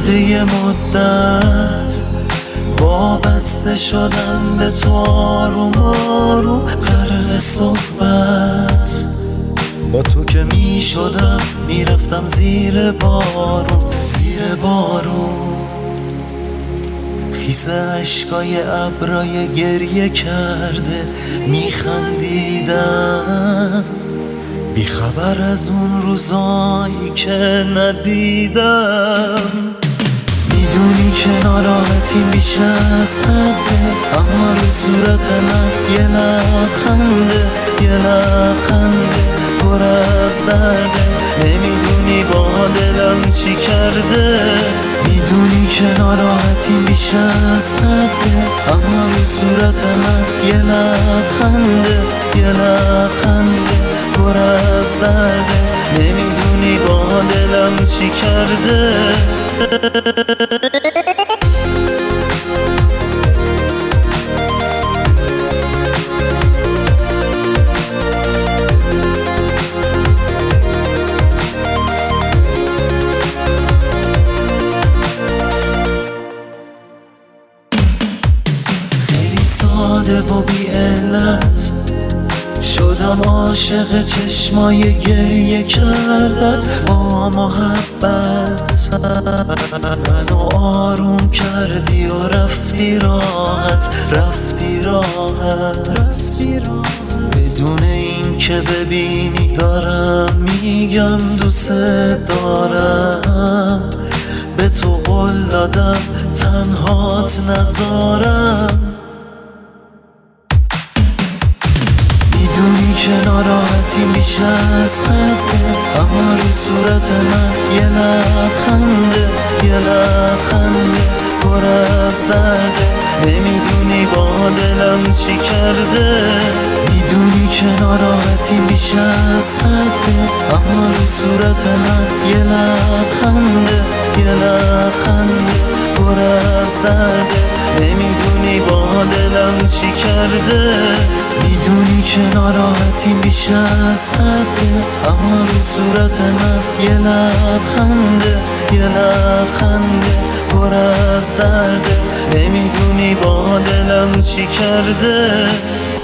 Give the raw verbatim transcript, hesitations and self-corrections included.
شده یه مدت وابسته شدم به تو، آروم آروم غرق صحبت. با تو که می شدم می رفتم زیر بارون، زیر بارون. خیس عشقای ابرای گریه کرده می خندیدم، بی خبر از اون روزایی که ندیدم. میدونی که ناراحتیم بیش از حده، اما رو صورت من یه لبخنده، یه لبخنده پر از درده. نمیدونی با دلم چی کرده. میدونی که ناراحتیم بیش از حده، اما رو صورت من یه لبخنده، یه لبخنده پر از درده. نمیدونی با دلم چی کرده. خیلی ساده و بی علت شدم عاشق چشمای گریه کردت با محبت. منو آروم کردی و رفتی راحت، رفتی راحت، رفتی راحت. بدون این که ببینی دارم میگم دوست دارم. به تو قول دادم تنهات نذارم. میدونی که ناراحتی بیش از حده، اما رو صورت من یه لبخنده، یه لبخنده پر از درده. نمیدونی با دلم چی کرده. میدونی که ناراحتی بیش از حده، اما رو صورت من یه لبخنده، یه لبخنده پر از درده. نمیدونی با دلم چی کرده. میدونی که ناراحتی بیش از حده، اما رو صورت من یه لبخنده، یه لبخنده پر از درده. نمیدونی با دلم چی کرده.